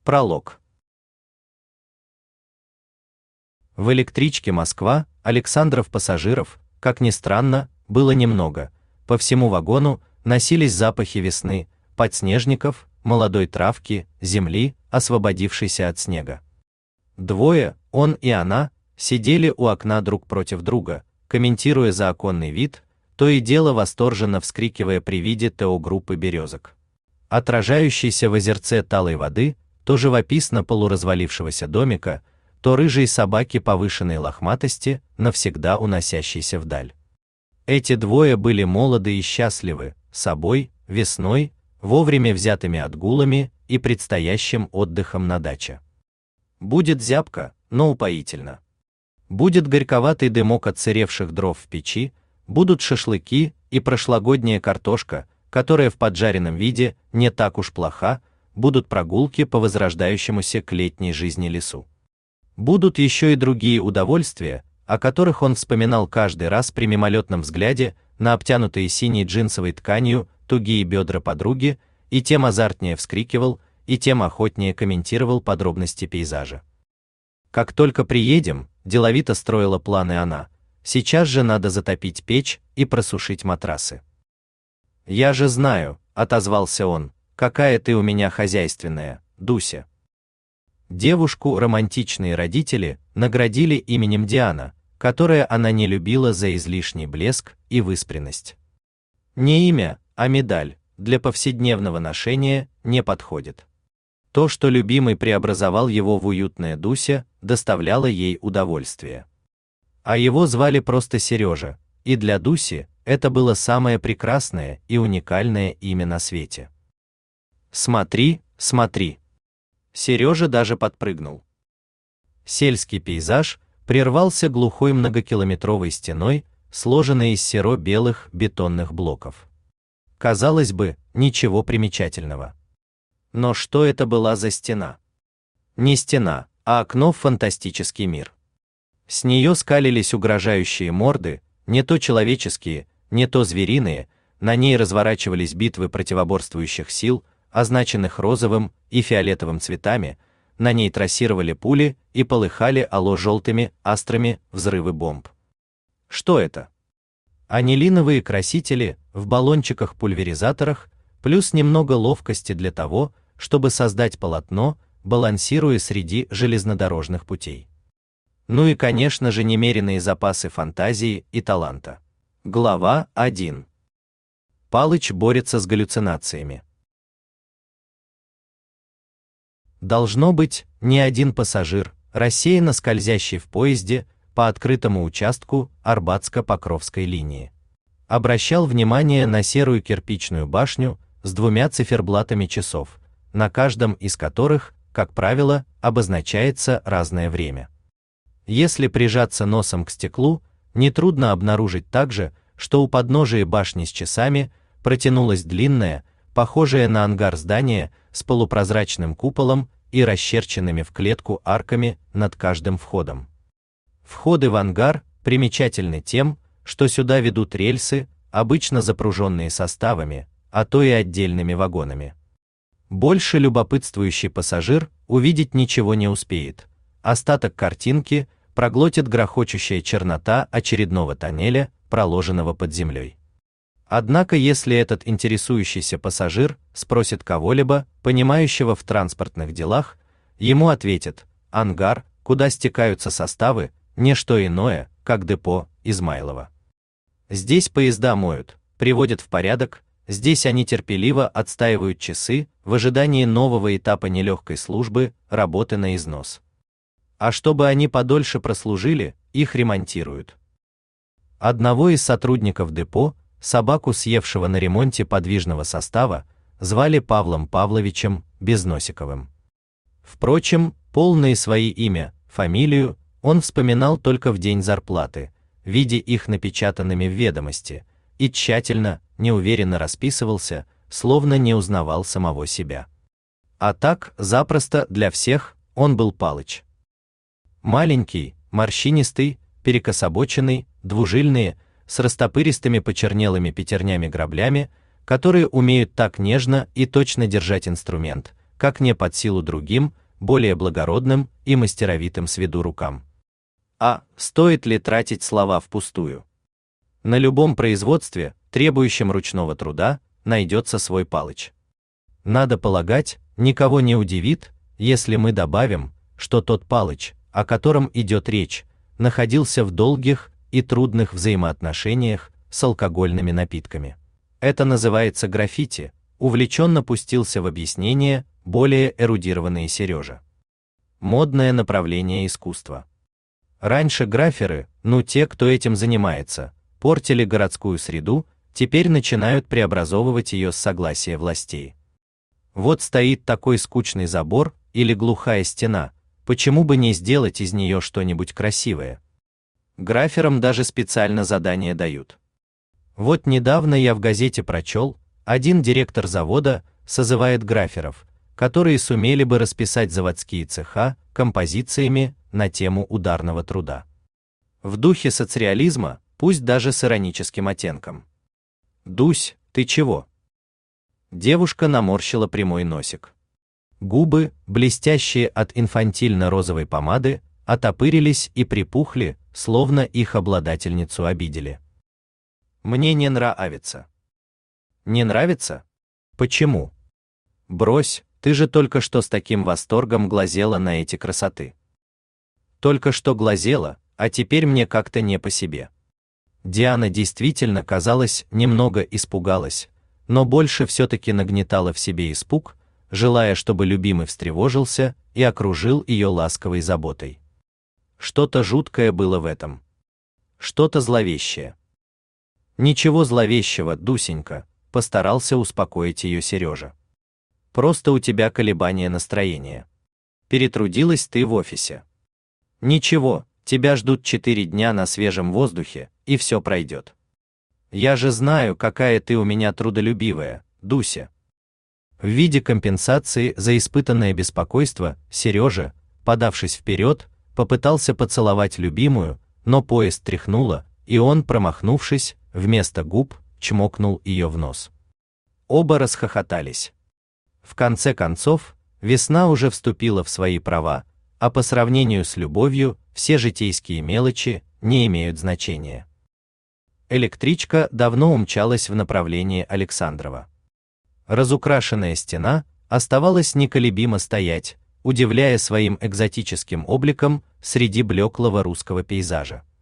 Пролог. В электричке Москва Александров пассажиров, как ни странно, было немного. По всему вагону носились запахи весны, подснежников, молодой травки, земли, освободившейся от снега. Двое, он и она, сидели у окна друг против друга, комментируя заоконный вид, то и дело восторженно вскрикивая при виде ТО-группы березок, отражающейся в озерце талой воды, то живописно полуразвалившегося домика, то рыжей собаки повышенной лохматости, навсегда уносящейся вдаль. Эти двое были молоды и счастливы, собой, весной, вовремя взятыми отгулами и предстоящим отдыхом на даче. Будет зябко, но упоительно. Будет горьковатый дымок отсыревших дров в печи, будут шашлыки и прошлогодняя картошка, которая в поджаренном виде не так уж плоха, будут прогулки по возрождающемуся к летней жизни лесу. Будут еще и другие удовольствия, о которых он вспоминал каждый раз при мимолетном взгляде на обтянутые синей джинсовой тканью тугие бедра подруги, и тем азартнее вскрикивал, и тем охотнее комментировал подробности пейзажа. Как только приедем, деловито строила планы она, сейчас же надо затопить печь и просушить матрасы. Я же знаю, отозвался он, какая ты у меня хозяйственная, Дуся. Девушку романтичные родители наградили именем Диана, которое она не любила за излишний блеск и выспренность. Не имя, а медаль, для повседневного ношения не подходит. То, что любимый преобразовал его в уютное Дуся, доставляло ей удовольствие. А его звали просто Сережа, и для Дуси это было самое прекрасное и уникальное имя на свете. Смотри, смотри. Сережа даже подпрыгнул. Сельский пейзаж прервался глухой многокилометровой стеной, сложенной из серо-белых бетонных блоков. Казалось бы, ничего примечательного. Но что это была за стена? Не стена, а окно в фантастический мир. С нее скалились угрожающие морды, не то человеческие, не то звериные, на ней разворачивались битвы противоборствующих сил, означенных розовым и фиолетовым цветами, на ней трассировали пули и полыхали ало-желтыми астрами взрывы бомб. Что это? Анилиновые красители в баллончиках-пульверизаторах, плюс немного ловкости для того, чтобы создать полотно, балансируя среди железнодорожных путей. Ну и, конечно же, немеренные запасы фантазии и таланта. Глава 1. Палыч борется с галлюцинациями. Должно быть, ни один пассажир, рассеянно скользящий в поезде по открытому участку Арбатско-Покровской линии, обращал внимание на серую кирпичную башню с двумя циферблатами часов, на каждом из которых, как правило, обозначается разное время. Если прижаться носом к стеклу, нетрудно обнаружить также, что у подножия башни с часами протянулось длинное, похожее на ангар здание с полупрозрачным куполом и расчерченными в клетку арками над каждым входом. Входы в ангар примечательны тем, что сюда ведут рельсы, обычно запруженные составами, а то и отдельными вагонами. Больше любопытствующий пассажир увидеть ничего не успеет. Остаток картинки проглотит грохочущая чернота очередного тоннеля, проложенного под землей. Однако, если этот интересующийся пассажир спросит кого-либо, понимающего в транспортных делах, ему ответят: ангар, куда стекаются составы, не что иное, как депо Измайлово. Здесь поезда моют, приводят в порядок, здесь они терпеливо отстаивают часы в ожидании нового этапа нелегкой службы, работы на износ. А чтобы они подольше прослужили, их ремонтируют. Одного из сотрудников депо, собаку, съевшего на ремонте подвижного состава, звали Павлом Павловичем Безносиковым. Впрочем, полное свое имя, фамилию он вспоминал только в день зарплаты, видя их напечатанными в ведомости, и тщательно, неуверенно расписывался, словно не узнавал самого себя. А так, запросто для всех, он был Палыч. Маленький, морщинистый, перекособоченный, двужильные, с растопыристыми почернелыми пятернями-граблями, которые умеют так нежно и точно держать инструмент, как не под силу другим, более благородным и мастеровитым с виду рукам. А стоит ли тратить слова впустую? На любом производстве, требующем ручного труда, найдется свой Палыч. Надо полагать, никого не удивит, если мы добавим, что тот Палыч, о котором идет речь, находился в долгих и трудных взаимоотношениях с алкогольными напитками. Это называется граффити, увлеченно пустился в объяснение более эрудированный Сережа. Модное направление искусства. Раньше граферы, те, кто этим занимается, портили городскую среду, теперь начинают преобразовывать ее с согласия властей. Вот стоит такой скучный забор или глухая стена, почему бы не сделать из нее что-нибудь красивое? Граферам даже специально задания дают. Вот недавно я в газете прочел, один директор завода созывает граферов, которые сумели бы расписать заводские цеха композициями на тему ударного труда. В духе соцреализма, пусть даже с ироническим оттенком. «Дусь, ты чего?» Девушка наморщила прямой носик. Губы, блестящие от инфантильно-розовой помады, отопырились и припухли, словно их обладательницу обидели. «Мне не нравится». «Не нравится? Почему?» «Брось, ты же только что с таким восторгом глазела на эти красоты». «Только что глазела, а теперь мне как-то не по себе». Диана действительно, казалось, немного испугалась, но больше все-таки нагнетала в себе испуг, желая, чтобы любимый встревожился и окружил ее ласковой заботой. Что-то жуткое было в этом. Что-то зловещее. «Ничего зловещего, Дусенька», — постарался успокоить ее Сережа. «Просто у тебя колебания настроения. Перетрудилась ты в офисе. Ничего, тебя ждут 4 дня на свежем воздухе, и все пройдет. Я же знаю, какая ты у меня трудолюбивая, Дуся». В виде компенсации за испытанное беспокойство Сережа, подавшись вперед, попытался поцеловать любимую, но поезд тряхнуло, и он, промахнувшись, вместо губ чмокнул ее в нос. Оба расхохотались. В конце концов, весна уже вступила в свои права, а по сравнению с любовью все житейские мелочи не имеют значения. Электричка давно умчалась в направлении Александрова. Разукрашенная стена оставалась неколебимо стоять, удивляя своим экзотическим обликом среди блеклого русского пейзажа.